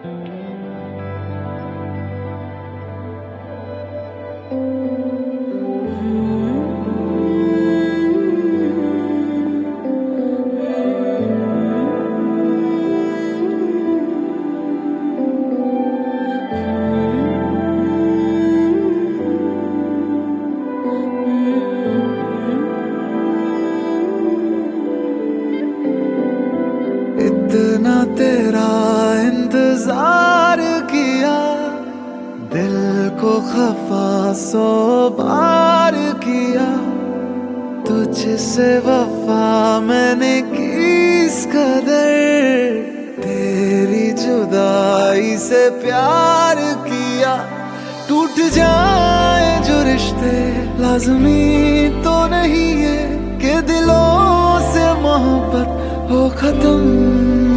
इतना तेरा इंतजार किया, दिल को खफा 100 बार किया, तुझसे वफा मैंने की इस कदर, तेरी जुदाई से प्यार किया। टूट जाए जो रिश्ते लाज़मी तो नहीं है कि दिलों से मोहब्बत हो खत्म।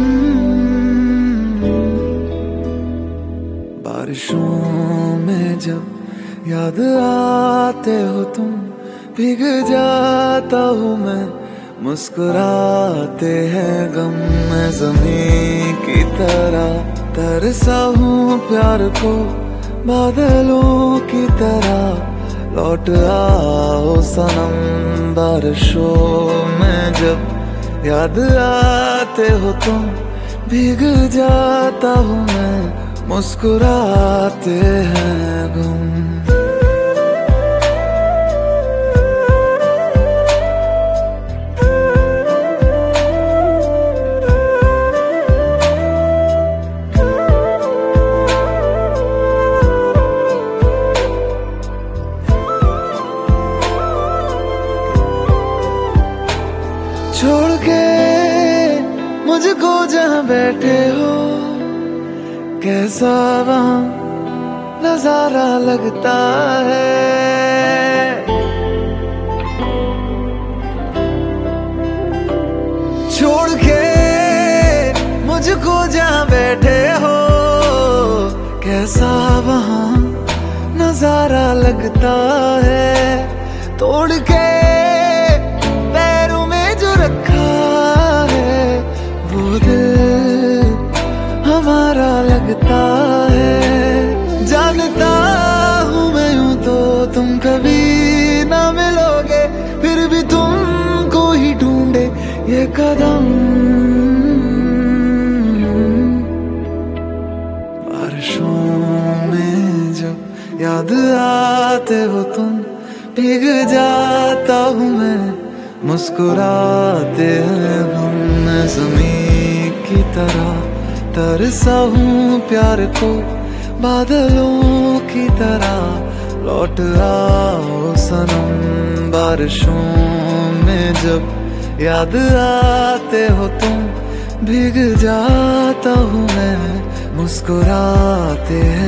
बारिशों में जब याद आते हो तुम, भीग जाता हूँ मैं, मुस्कुराते हैं गम में ज़मीं की तरह, तरसा हूँ प्यार को बादलों की तरह, लौट आओ सनम। बारिशों में जब याद आते हो तुम, भीग जाता हूँ मैं, मुस्कुराते हैं गम। छोड़ के मुझको जहाँ बैठे हो, कैसा वहाँ नजारा लगता है। छोड़ के मुझको जहाँ बैठे हो, कैसा वहाँ नजारा लगता है। तोड़ के हमारा लगता है। जानता हूँ मैं यूं तो तुम कभी ना मिलोगे, फिर भी तुमको ही ढूंढे ये कदम। बारिशों में जब याद आते हो तुम, भीग जाता हूँ मैं, मुस्कुराते हैं हम। मैं ज़मीं की तरह तरसा हूँ प्यार को बादलों की तरह, लौट आओ सनम। बारिशों में जब याद आते हो तुम, भीग जाता हूँ मैं, मुस्कुराते हैं।